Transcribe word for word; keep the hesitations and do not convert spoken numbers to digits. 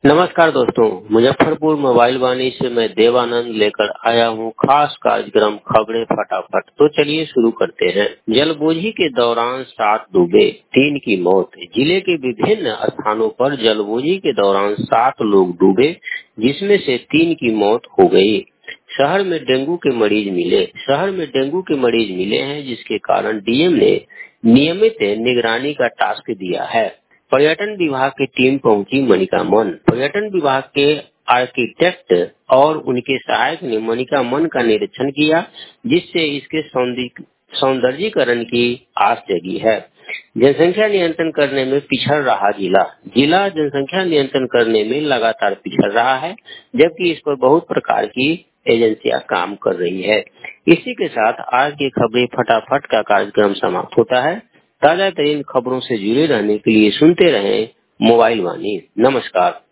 नमस्कार दोस्तों, मुजफ्फरपुर मोबाइल वाणी से मैं देवानंद लेकर आया हूँ खास कार्यक्रम खबरें फटाफट। तो चलिए शुरू करते हैं। जलबोझी के दौरान सात डूबे, तीन की मौत। जिले के विभिन्न स्थानों पर जलबोझी के दौरान सात लोग डूबे, जिसमें से तीन की मौत हो गई। शहर में डेंगू के मरीज मिले शहर में डेंगू के मरीज मिले हैं, जिसके कारण डीएम ने नियमित निगरानी का टास्क दिया है। पर्यटन विभाग की टीम पहुंची मनिका मन। पर्यटन विभाग के आर्किटेक्ट और उनके सहायक ने मनिका मन का निरीक्षण किया, जिससे इसके सौंदर्य- सौंदर्यीकरण की आस जगी है। जनसंख्या नियंत्रण करने में पिछड़ रहा जिला जिला जनसंख्या नियंत्रण करने में लगातार पिछड़ रहा है, जबकि इस पर बहुत प्रकार की एजेंसियां काम कर रही है। इसी के साथ आज की खबरें फटाफट का कार्यक्रम समाप्त होता है। ताजा तरीन खबरों से जुड़े रहने के लिए सुनते रहें मोबाइल वाणी। नमस्कार।